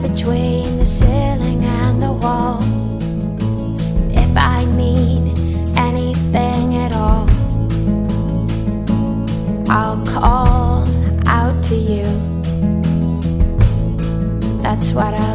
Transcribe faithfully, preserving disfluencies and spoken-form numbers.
between the ceiling and the wall. If I need anything at all, I'll call out to you. That's what I